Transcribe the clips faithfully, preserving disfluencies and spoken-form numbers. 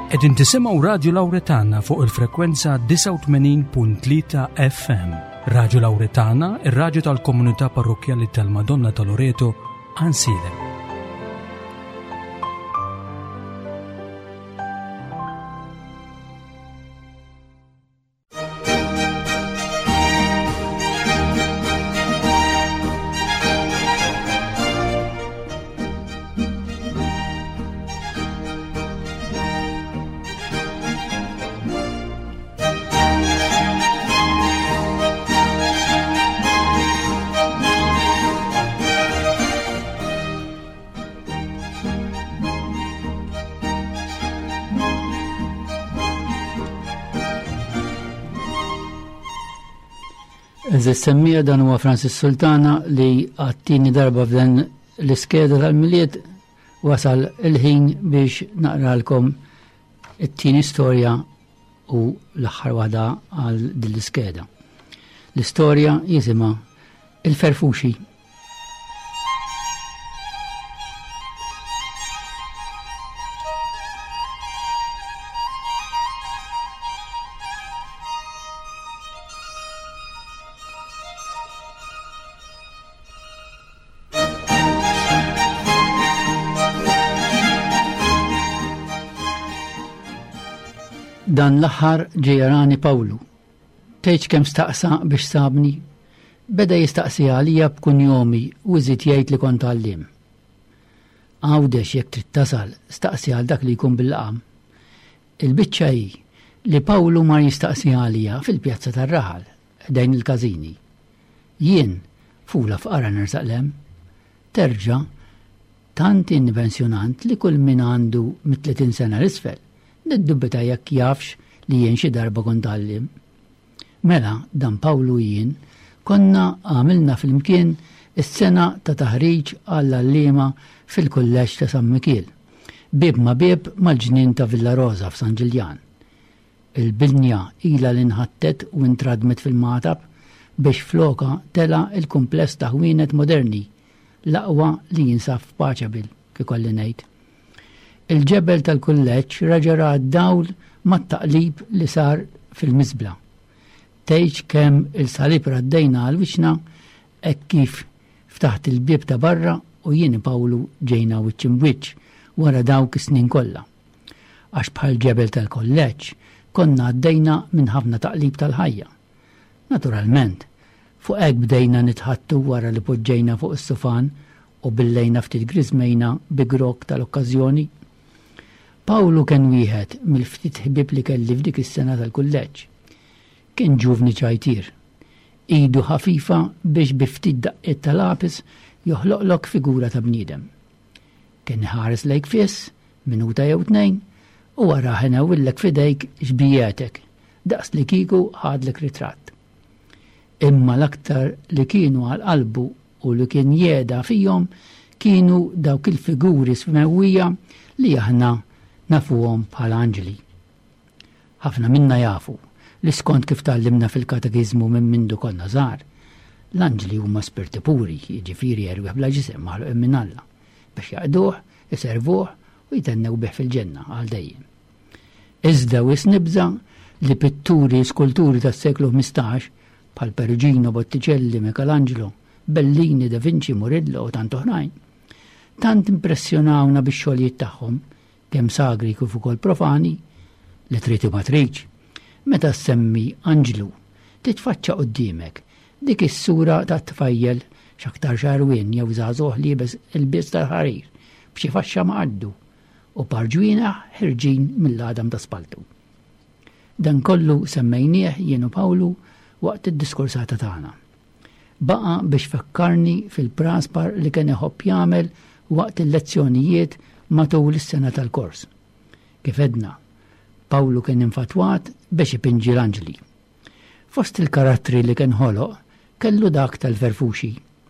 Qegħdin tisimgħu Radio Lawretana fuq il-frekwenza tisa' u tmenin punt tlieta F M. Radio Lawretana, ir-radju tal-Komunità Parrokjali tal-Madonna ta' Loreto, Ansile. Eżis semmija dan huwa Francis Sultana li għattini darba f'dan l-iskeda tal-miliet wasal il-ħin biex naqralkom it-tieni storja u l-aħħar waħda għal din l-iskeda. L-istorja jisimha Il-Ferfuxi. Dan l-aħħar ġejjarani Pawlu. Tgħid kemm staqsa biex sabni, beda jistaqsi għalija b'kunjomi u żied jgħid li kont għalliem. Għawdex jekk trid tasal, staqsi għal dak li jkun bil-qam. Il-biċċa hi li Pawlu mar jistaqsi għalija fil-pjazza tar-raħal dejn il-każini. Jien fula f'qara nersaqlem, terġa' tant invenzjonant li kull min għandu mit-tletin sena l-isfel. Niddubita jekk jafx li jien xi darba kont għallim. Mela, dan Pawlu jien, konna għamilna fil-mkien is-sena ta' taħriġ għall-allima fil-kulleġġ ta' San Mikiel. Bib ma bib mal-ġnien ta' Villa Rosa f'San Ġiljan. Il-binja ila l-inħattet u intradmet fil-matab biex floka tela il-kumpless ta' ħwienet moderni, l-aqwa li jinsaf f'Paċabil, kikolli ngħid. Il-ġebel tal-kulleġġ raġara d-dawl mat-taqlib li sar fil-miżbla. Tgħid kemm il-salib raddejna għal-wiċċna hekk kif ftaħt il-bieb ta' barra u jien Pawlu ġejna wiċċ imwiċċ wara dawk is-snin kollha. Għax bħal ġebel tal-kulleġġ konna għaddejna minn ħafna taqlib tal-ħajja. Naturalment, fuq hekk bdejna nitħattu wara li poġġejna fuq is-sufan u billejna ftit griżmejna bi grok tal-okkażjoni. Pawlu kien wieħed mill-ftit ħbieb li kelli f'dik is-sena tal-kulleġġ. Kien ġuvni ċajtir. Idu ħafifa biex bi ftit daqqiet tal-apis joħloqlok figura ta' bniedem. Kien ħares lejk fiss, minuta jew tnejn, u wara ħenewillek f'idejk xbijietek, daqs li kieku ħadlek ritratt. Imma l-aktar li kienu għal-qalbu u li kien jeda fihom kienu dawk il-figuri smewwija li aħna nafuhom bħala anġeli. Ħafna minna jafu li skont kif tallimna fil-katekizmu minn mindu konna żgħar, l-anġeli huma spirti puri, jiġifieri erwieħ bla ġisem maħluqin minn Alla, biex jaqduh, iservuh u jitennew bih fil-ġenna għal dejjem. Iżda wis nibża li pitturi skulturi tas-seklu ħmistax bħal Perugino, Botticelli, Michelangelo, Bellini, Da Vinci, Murillo u tant oħrajn, tant impressjonawna bix-xogħlijiet tagħhom kemm sagri kif ukoll profani li trid ma tridx. Meta semmi anġlu titfaċċa quddiemek dik is-sura ta' tfajjel x'aktar xarwien jew żagħżugħ liebes il-bies tal-ħarir b'xi faxxa maqaddu u parġwina ħirġin mill-għadam ta' spaltu. Dan kollu semmejnieh jien u Pawlu waqt id-diskursata tagħna. Baqa biex fakkarni fil-praspar li kien iħobb jagħmel waqt il-lezzjonijiet matul is-sena tal-kors. Kif edna, Pawlu kien infatwat biex ipinġi l-anġli. Fost il-karattri li kien ħoloq kellu dak tal-Ferfuxi.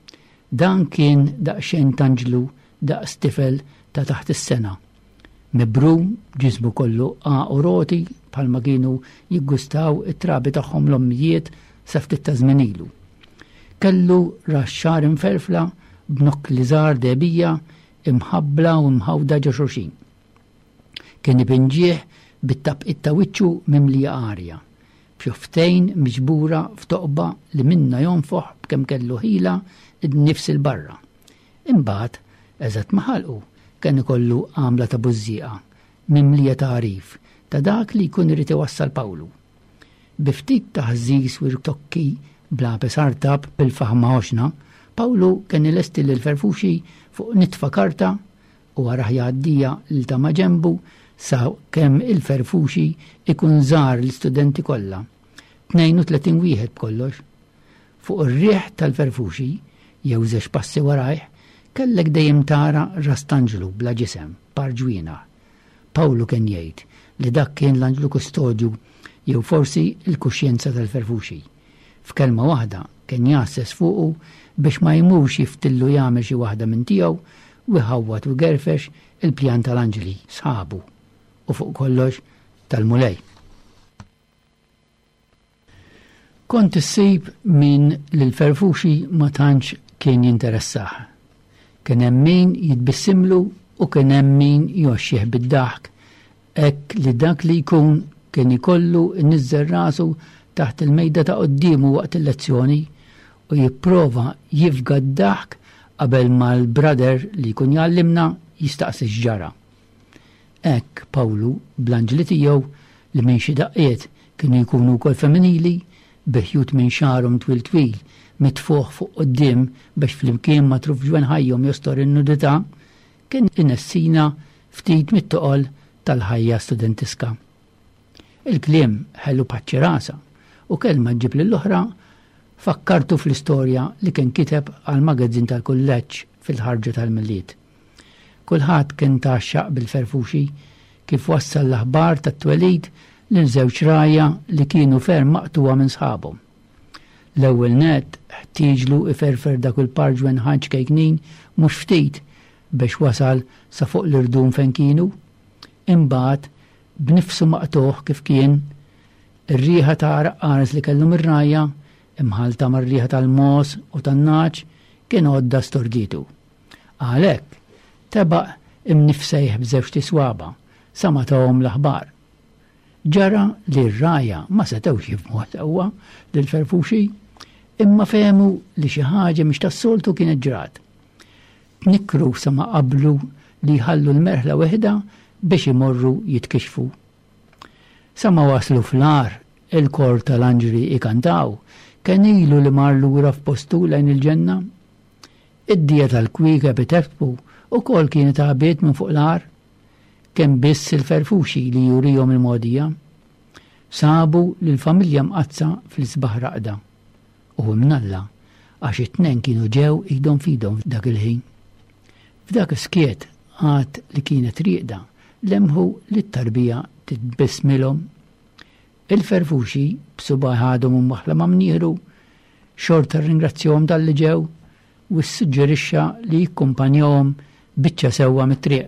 Dan kien daqsxejn tanġlu daqs tifel ta' taħt is-sena. Mibrum ġismu kollu għaqu roti bħalma kienu jiggustaw it-trabi tagħhom l-ommijiet sa ftit ta' żmien ilu. Kellu raxxar inferfla b'nokk li żgħar debija imħabbla u mħawda ġo xulxin. Kien ipinġieħ bit-tabqiet ta' wiċċu mimlija arja, b'xoftejn miġbura f'toqba li minna jonfoħ b'kemm kellu ħila id-nifs il-barra. Imbagħad, eżatt ma ħalqu, kien ikollu għamla ta' bużżieqa, mimlija ta' għarif, ta' dak li jkun irid iwassal Pawlu. Biftit ta' ħżiż u tokki bla pesartab bil-faħma oxna, Pawlu kien ilesti l-ferfuxi fuq nitfa karta u għaraħ jgħaddija l ta' maġembu sa' kemm il-ferfuxi ikun żar l-istudenti kollha. tnejn u tletin wieħed b'kollox. Fuq ir-rieħ tal-ferfuxi jew żex passi warajh kellek dejjem tara Rastangelu bla ġisem, parġwina. Pawlu kien jgħid li dak kien l-anġlu kustodju jew forsi l-kuxjenza tal-ferfuxi. F'kelma waħda kien jassess fuqu biex ma jmurx jiftillu jagħmel xi waħda minn tiegħu u jħawwat u gerfex il-pjan tal-anġli sħabu u fuq kollox tal-mulej. Kont issib min l-ferfuxi ma tantx kien jinteressaħ. Kien hemm min jitbissimlu u kien hemm min joxxih bid-daħk, hekk li dak li jkun kien ikollu nniżżel rasu taħt il-mejda ta' qoddiemu waqt il-lezzjoni u jipprova jifga d-daħk qabel ma l-brother li jkun jgħallimna jistaqsi x'ġara. Hekk Pawlu bl-anġli tiegħu li minn xi daqqiet kienu jkunu wkoll femminili biħjut minn xarhom twil twil mitfuħ fuq qoddim biex flimkien ma truf ġwen ħajjhom jostor in-nudità kien inessina ftit mit-toqol tal-ħajja studentiska. Il-kliem ħellu paċċi rasa u kelma ġib lill-oħra fakkartu fl-istorja li kien kiteb għal-magazzin tal-kulleġġ fil-ħarġa tal-Milliet. Kulħadd kien taxxaq bil-ferfuxi kif wassal l-aħbar tat-twelid lil żewġ rajja li kienu ferm maqtuwa minn sħabhom. L-ewwel net ħtieġlu iferfer dak il-parġwen ħaġ kejknin mhux ftit biex wasal sa fuq l-irdum fejn kienu. Imbagħad b'nifsu maqtuħ kif kien ir-rieħa ta' raqqares li kellhom ir-rajja imħalta mar-rieħa tal-mos u tan-naċ kien għodda storditu. Għalhekk tebaq imnifsejh b'żewġ tiswaba sa ma tawhom l-aħbar. Ġara li r-rajja ma setewx jifhmu sewwa lill-ferfuxi imma fehmu li xi ħaġa mhix tas-soltu kienet ġrat. Tnikkru sa ma qablu li jħallu l-merħla weħda biex imorru jitkixfu. Sa ma waslu fl-ar il-kor tal-anġli ikantaw kien ilu li mar lura f'postu lejn il-ġenna. Id-dija tal-kwika bitefpu ukoll kienet għabiet minn fuq l-ar kemm biss il-ferfuxi li jurihom il-modija. Sabu li l-familja mqazza fl-isbaħ raqda u mnalla għax it-tnejn kienu ġew idhom fidhom f'dak il-ħin. F'dak iskiet għad li kienet rieqda lemħu li t-tarbija titbismilhom. Il-ferfuxi b'subaħ għadhom u maħla mamnieħru xorta ringrazzjahom tal-li ġew u s-suġġerixxa li jikkumpanjahom biċċa sewwa mit-triq.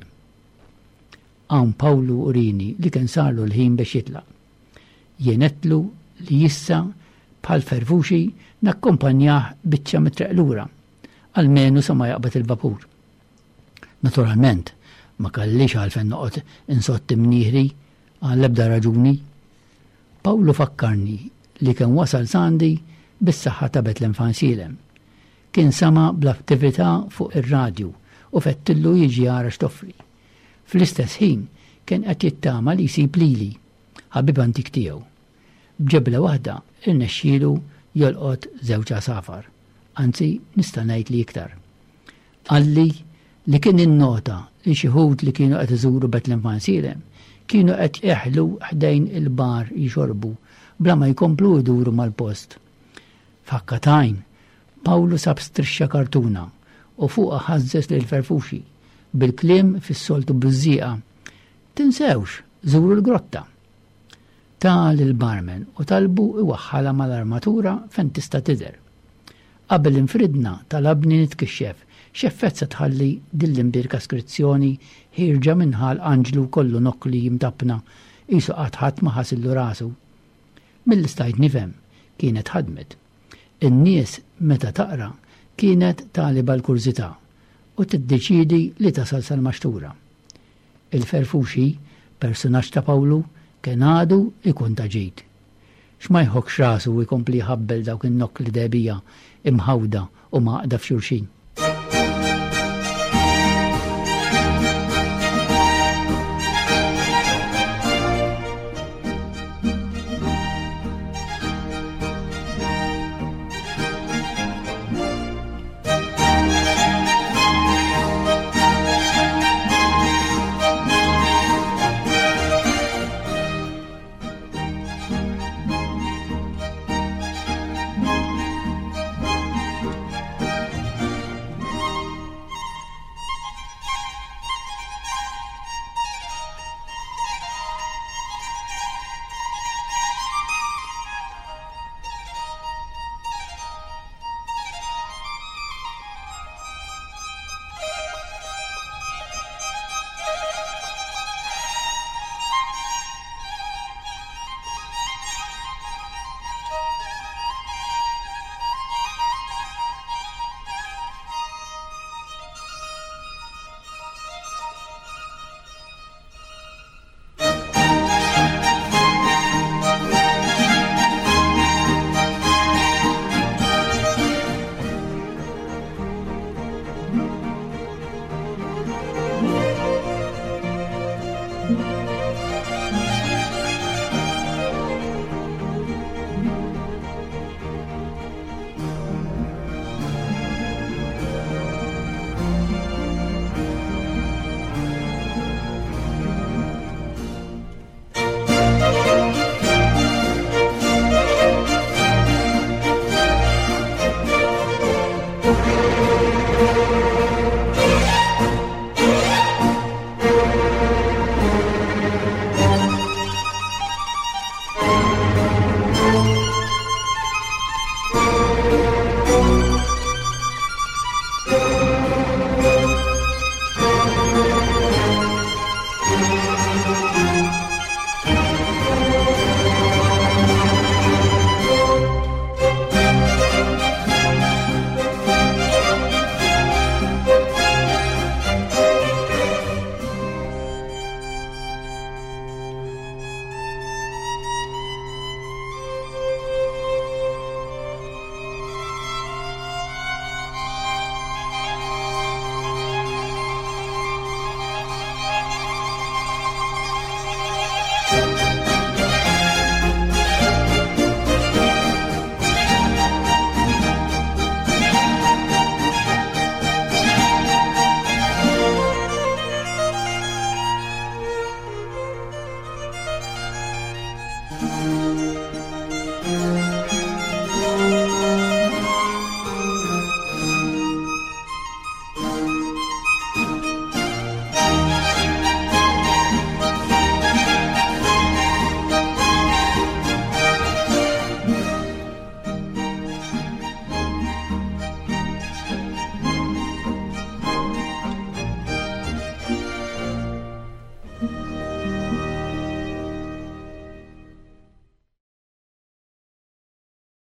Hawn Pawlu urini li kien sarlu l-ħin biex jitlaq. Jenetlu li jissa bħal ferfuxi nakkumpanjah biċċa mit-triq lura, almenu sa ma jaqbad il-vapur. Naturalment, ma kallix għalfejn noqgħod insott imnieħri għall-ebda raġuni. Pawlu fakkarni li kien wasal sandi bis-saħħa ta' Betlem Fansilem. Kien sama bl-attività fuq ir-radju u fettillu jiġi jara x'toffri. Fl-istess ħin kien qed jittama li jsib lili, ħabib antik tiegħu. B'ġebla waħda irnexxielu jolqot żewġ safar, anzi nista' ngħid li iktar. Qalli li kien innota li xi ħud li kienu qed iżuru Betlem Fansilem kienu qed jeħlu ħdejn il-bar jixorbu bla ma jkomplu jduru mal-post. F'ħakkatajn Pawlu sab strixxa kartuna u fuqha ħażżes lil ferfuxi bil-kliem fis-soltu biżżieqa. Tinsewx, żuru l-grotta. Tal il-barmen u talbu iwaħħala mal-armatura fejn tista' tidher. Qabel infridna talabni nitkixxef x'effett se tħalli dill-imbirka skrizzjoni ħirġa minħal anġlu kollu nokli jimtapna qisu qatt ħadd ma ħasillu rasu. Mill-istajt nifhem kienet ħadmet. In-nies meta taqra kienet taliba l-kurżità u tiddeċiedi li tasal sal-maxtura. Il-ferfuxi, personaġġ ta' Pawlu, kien għadu ikun ta' ġid. X'ma jħokkx rasu u jkompli ħabbel dawk in-nokli debija imħawda u maqda f'xulxin.